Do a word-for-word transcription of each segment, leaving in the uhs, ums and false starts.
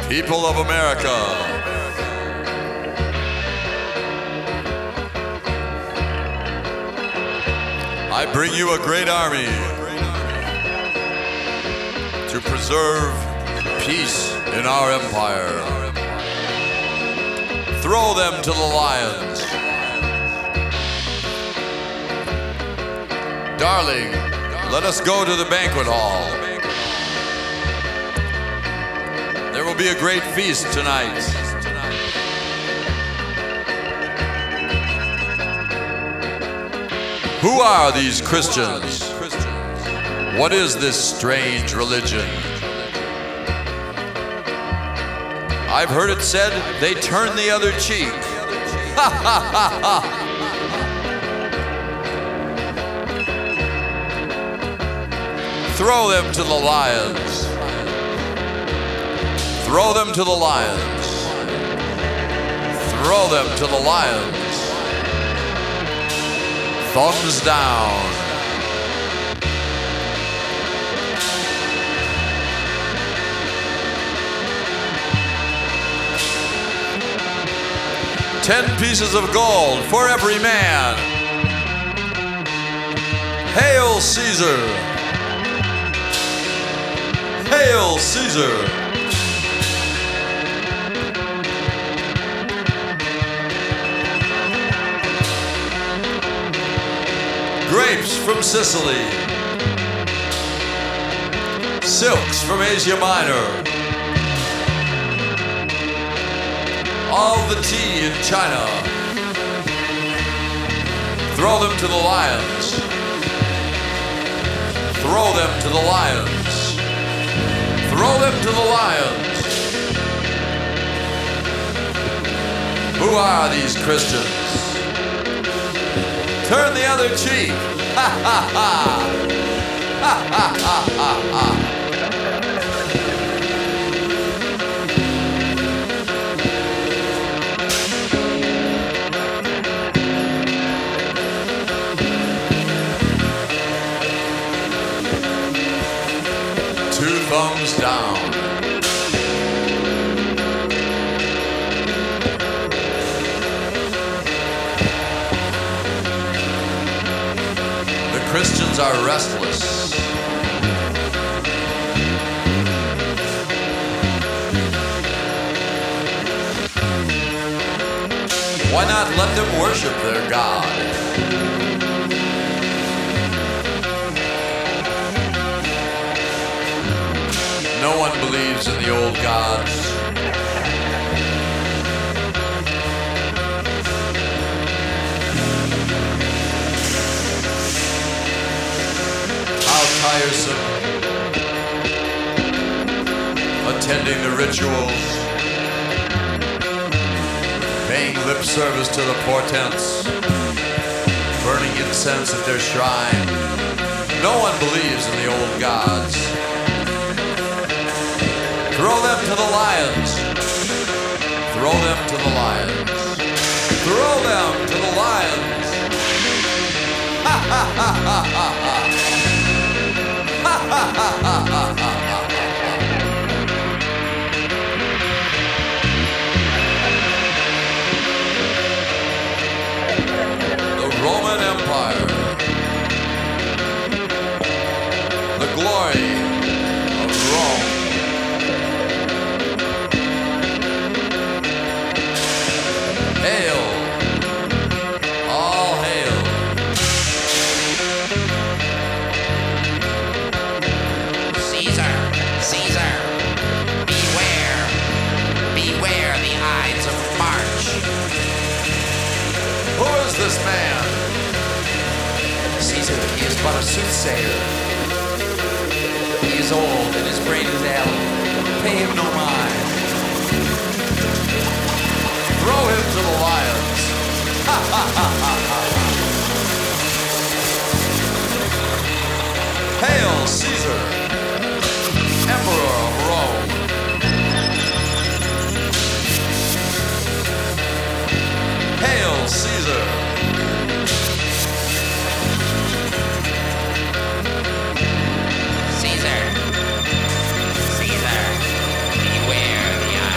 People of America, I bring you a great army to preserve peace in our empire. Throw them to the lions. Darling, let us go to the banquet hall. There will be a great feast tonight. Who are these Christians? What is this strange religion? I've heard it said they turn the other cheek. Ha ha ha ha! Throw them to the lions. Throw them to the lions. Throw them to the lions. Thumbs down. Ten pieces of gold for every man. Hail Caesar! Hail Caesar! Grapes from Sicily. Silks from Asia Minor. All the tea in China. Throw them to the lions. Throw them to the lions. Throw them to the lions. Who are these Christians? Turn the other cheek. Ha ha ha. Ha ha ha ha ha. Two thumbs down. The Christians are restless. Why not let them worship their God? No one believes in the old gods. How tiresome. Attending the rituals. Paying lip service to the portents. Burning incense at their shrine. No one believes in the old gods. Throw them to the lions. Throw them to the lions. Throw them to the lions. Ha ha ha ha ha ha. Ha ha ha ha ha ha. The Roman Empire. The glory of Rome. Hail! All hail! Caesar! Caesar! Beware! Beware the Ides of March! Who is this man? Caesar, he is but a soothsayer. He is old and his brain is addled. Pay him no mind. Throw him to the lions. Ha ha ha ha ha. Hail Caesar, Emperor of Rome. Hail Caesar. Caesar! Caesar! Beware the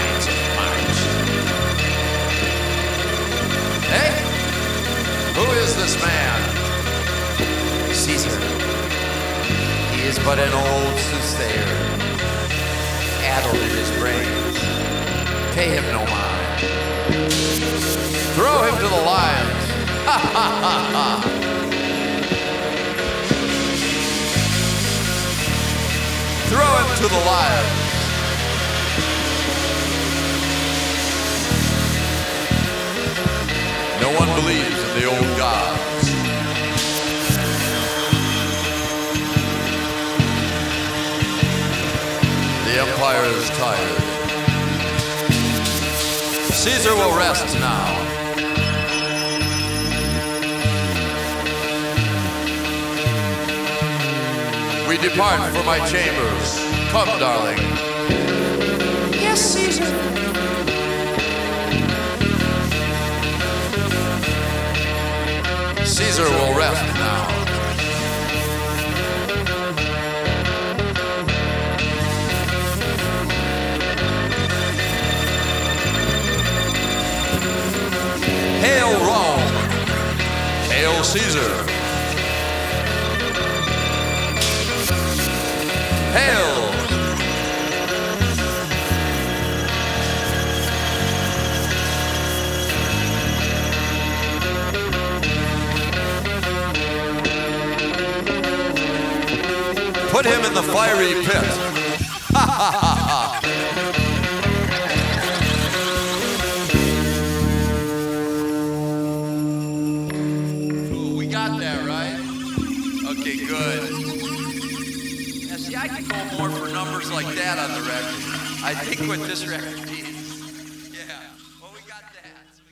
is but an old soothsayer, addled in his brains. Pay him no mind. Throw him to the lions. Ha ha ha ha. Throw him to the lions. No one believes in the old gods. The empire is tired. Caesar will rest now. We depart for my chambers. Come, darling. Yes, Caesar. Caesar will rest now. Hail Rome! Hail Caesar! Hail! Put him in the fiery pit. Ha ha ha ha. Cool, we got that, right? Okay, good. Now, see, I could go more for numbers like that on the record. I think what this record needs. Yeah, well, we got that.